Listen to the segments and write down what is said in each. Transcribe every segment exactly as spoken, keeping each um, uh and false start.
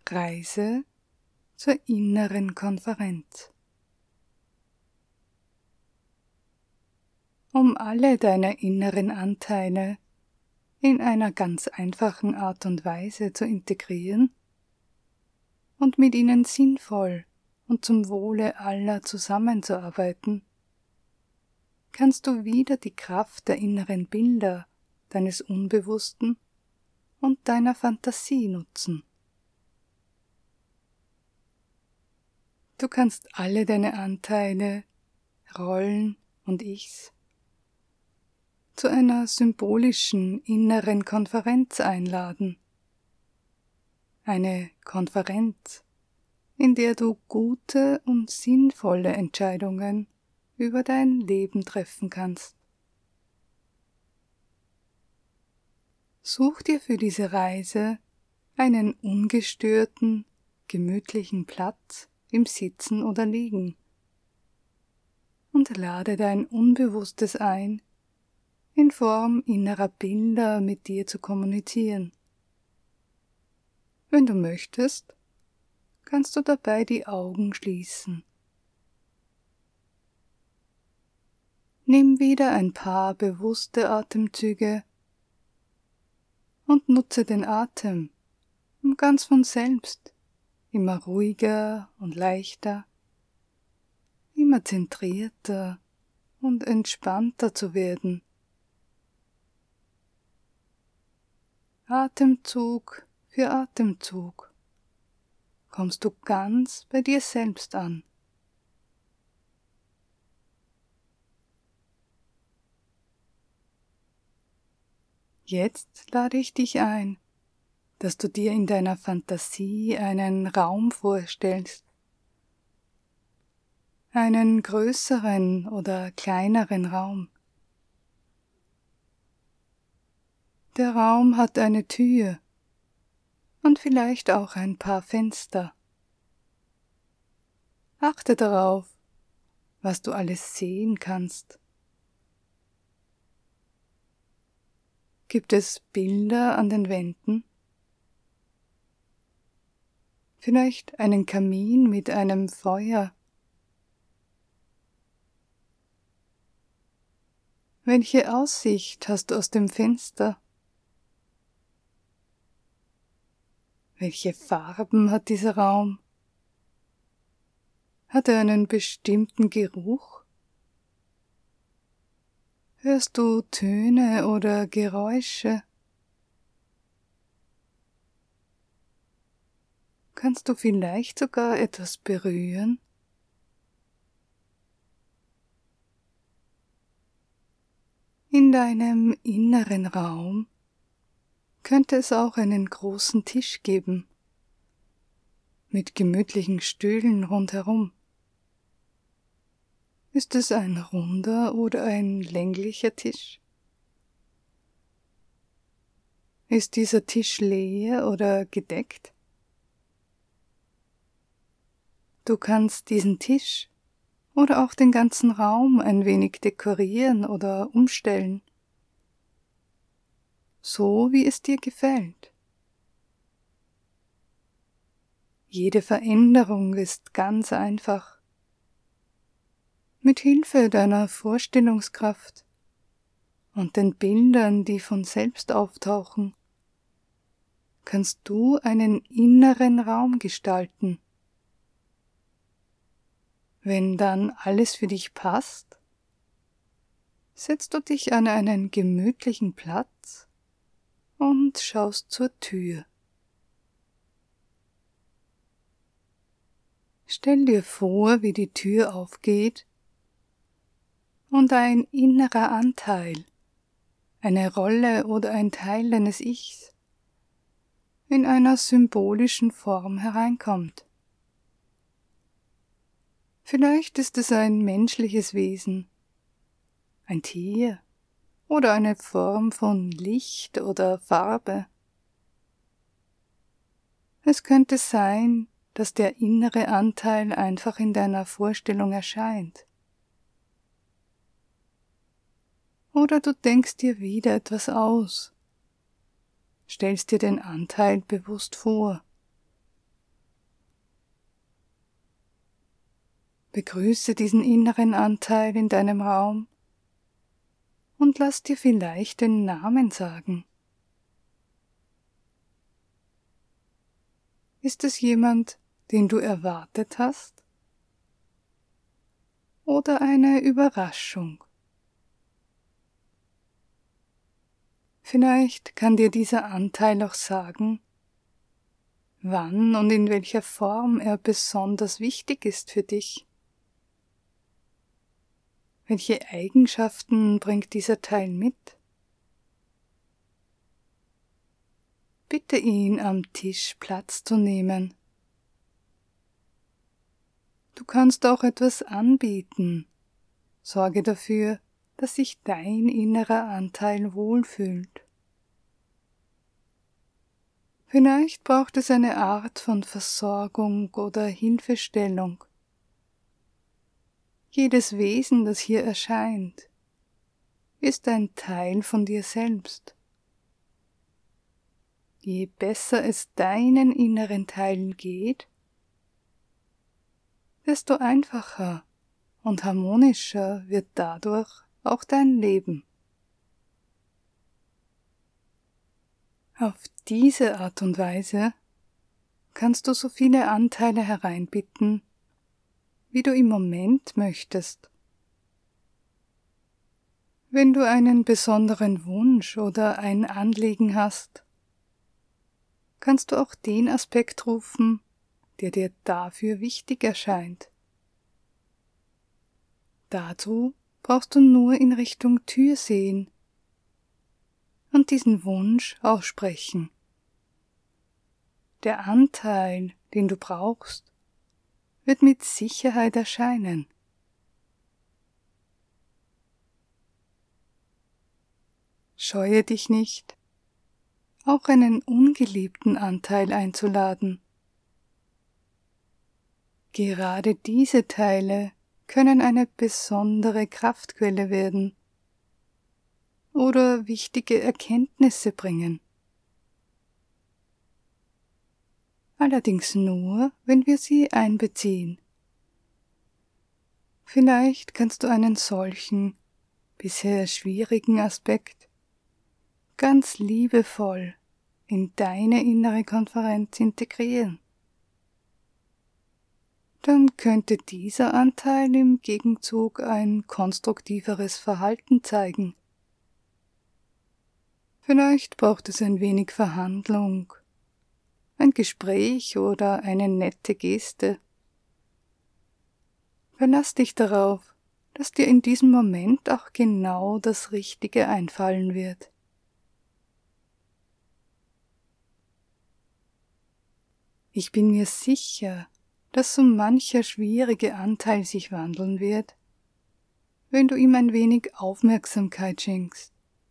Reise zur inneren Konferenz. Um alle deine inneren Anteile in einer ganz einfachen Art und Weise zu integrieren und mit ihnen sinnvoll und zum Wohle aller zusammenzuarbeiten, kannst du wieder die Kraft der inneren Bilder deines Unbewussten und deiner Fantasie nutzen. Du kannst alle deine Anteile, Rollen und Ichs zu einer symbolischen inneren Konferenz einladen. Eine Konferenz, in der du gute und sinnvolle Entscheidungen über dein Leben treffen kannst. Such dir für diese Reise einen ungestörten, gemütlichen Platz im Sitzen oder Liegen und lade dein Unbewusstes ein, in Form innerer Bilder mit dir zu kommunizieren. Wenn du möchtest, kannst du dabei die Augen schließen. Nimm wieder ein paar bewusste Atemzüge und nutze den Atem, um ganz von selbst immer ruhiger und leichter, immer zentrierter und entspannter zu werden. Atemzug für Atemzug kommst du ganz bei dir selbst an. Jetzt lade ich dich ein, dass du dir in deiner Fantasie einen Raum vorstellst, einen größeren oder kleineren Raum. Der Raum hat eine Tür und vielleicht auch ein paar Fenster. Achte darauf, was du alles sehen kannst. Gibt es Bilder an den Wänden? Vielleicht einen Kamin mit einem Feuer? Welche Aussicht hast du aus dem Fenster? Welche Farben hat dieser Raum? Hat er einen bestimmten Geruch? Hörst du Töne oder Geräusche? Kannst du vielleicht sogar etwas berühren? In deinem inneren Raum könnte es auch einen großen Tisch geben, mit gemütlichen Stühlen rundherum. Ist es ein runder oder ein länglicher Tisch? Ist dieser Tisch leer oder gedeckt? Du kannst diesen Tisch oder auch den ganzen Raum ein wenig dekorieren oder umstellen, so wie es dir gefällt. Jede Veränderung ist ganz einfach. Mit Hilfe deiner Vorstellungskraft und den Bildern, die von selbst auftauchen, kannst du einen inneren Raum gestalten. Wenn dann alles für dich passt, setzt du dich an einen gemütlichen Platz und schaust zur Tür. Stell dir vor, wie die Tür aufgeht und ein innerer Anteil, eine Rolle oder ein Teil deines Ichs in einer symbolischen Form hereinkommt. Vielleicht ist es ein menschliches Wesen, ein Tier oder eine Form von Licht oder Farbe. Es könnte sein, dass der innere Anteil einfach in deiner Vorstellung erscheint. Oder du denkst dir wieder etwas aus, stellst dir den Anteil bewusst vor Begrüße diesen inneren Anteil in deinem Raum und lass dir vielleicht den Namen sagen. Ist es jemand, den du erwartet hast? Oder eine Überraschung? Vielleicht kann dir dieser Anteil auch sagen, wann und in welcher Form er besonders wichtig ist für dich. Welche Eigenschaften bringt dieser Teil mit? Bitte ihn am Tisch Platz zu nehmen. Du kannst auch etwas anbieten. Sorge dafür, dass sich dein innerer Anteil wohlfühlt. Vielleicht braucht es eine Art von Versorgung oder Hilfestellung. Jedes Wesen, das hier erscheint, ist ein Teil von dir selbst. Je besser es deinen inneren Teilen geht, desto einfacher und harmonischer wird dadurch auch dein Leben. Auf diese Art und Weise kannst du so viele Anteile hereinbitten, wie du im Moment möchtest. Wenn du einen besonderen Wunsch oder ein Anliegen hast, kannst du auch den Aspekt rufen, der dir dafür wichtig erscheint. Dazu brauchst du nur in Richtung Tür sehen und diesen Wunsch aussprechen. Der Anteil, den du brauchst, wird mit Sicherheit erscheinen. Scheue dich nicht, auch einen ungeliebten Anteil einzuladen. Gerade diese Teile können eine besondere Kraftquelle werden oder wichtige Erkenntnisse bringen. Allerdings nur, wenn wir sie einbeziehen. Vielleicht kannst du einen solchen, bisher schwierigen Aspekt ganz liebevoll in deine innere Konferenz integrieren. Dann könnte dieser Anteil im Gegenzug ein konstruktiveres Verhalten zeigen. Vielleicht braucht es ein wenig Verhandlung, ein Gespräch oder eine nette Geste. Verlass dich darauf, dass dir in diesem Moment auch genau das Richtige einfallen wird. Ich bin mir sicher, dass so mancher schwierige Anteil sich wandeln wird, wenn du ihm ein wenig Aufmerksamkeit schenkst.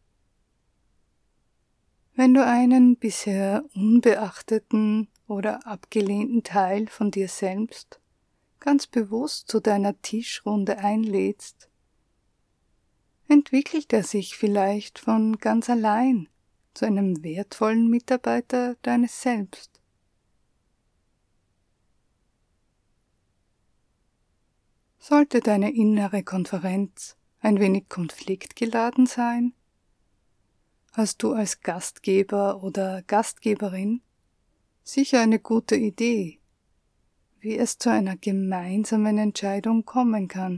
Wenn du einen bisher unbeachteten oder abgelehnten Teil von dir selbst ganz bewusst zu deiner Tischrunde einlädst, entwickelt er sich vielleicht von ganz allein zu einem wertvollen Mitarbeiter deines Selbst. Sollte deine innere Konferenz ein wenig konfliktgeladen sein, hast du als Gastgeber oder Gastgeberin sicher eine gute Idee, wie es zu einer gemeinsamen Entscheidung kommen kann.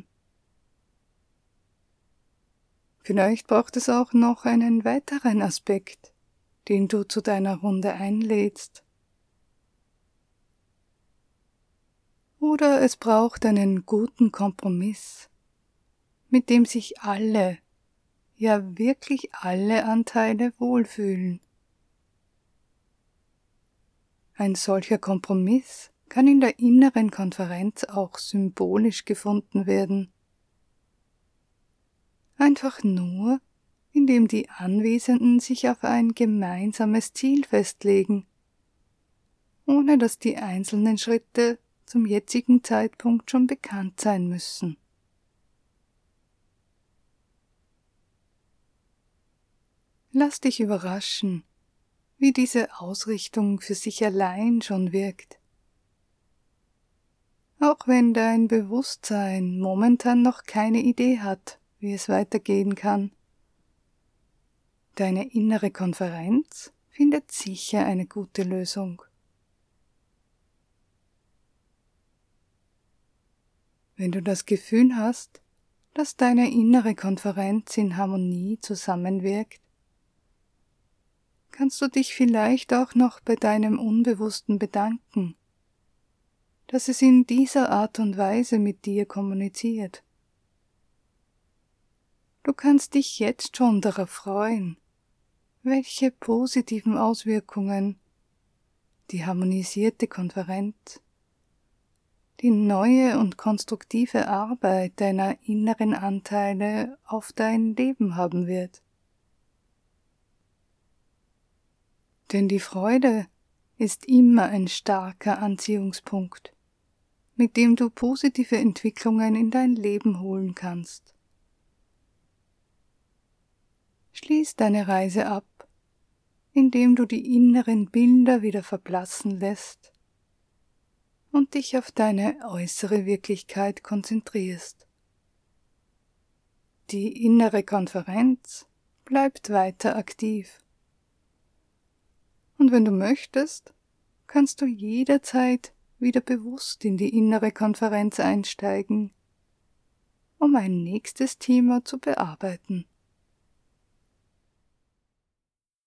Vielleicht braucht es auch noch einen weiteren Aspekt, den du zu deiner Runde einlädst. Oder es braucht einen guten Kompromiss, mit dem sich alle, ja wirklich alle Anteile wohlfühlen. Ein solcher Kompromiss kann in der inneren Konferenz auch symbolisch gefunden werden. Einfach nur, indem die Anwesenden sich auf ein gemeinsames Ziel festlegen, ohne dass die einzelnen Schritte zum jetzigen Zeitpunkt schon bekannt sein müssen. Lass dich überraschen, wie diese Ausrichtung für sich allein schon wirkt. auch wenn dein Bewusstsein momentan noch keine Idee hat, wie es weitergehen kann. Deine innere Konferenz findet sicher eine gute Lösung. Wenn du das Gefühl hast, dass deine innere Konferenz in Harmonie zusammenwirkt, kannst du dich vielleicht auch noch bei deinem Unbewussten bedanken, dass es in dieser Art und Weise mit dir kommuniziert. Du kannst dich jetzt schon darauf freuen, welche positiven Auswirkungen die harmonisierte Konferenz, die neue und konstruktive Arbeit deiner inneren Anteile auf dein Leben haben wird. Denn die Freude ist immer ein starker Anziehungspunkt, mit dem du positive Entwicklungen in dein Leben holen kannst. Schließ deine Reise ab, indem du die inneren Bilder wieder verblassen lässt und dich auf deine äußere Wirklichkeit konzentrierst. Die innere Konferenz bleibt weiter aktiv. Und wenn du möchtest, kannst du jederzeit wieder bewusst in die innere Konferenz einsteigen, um ein nächstes Thema zu bearbeiten.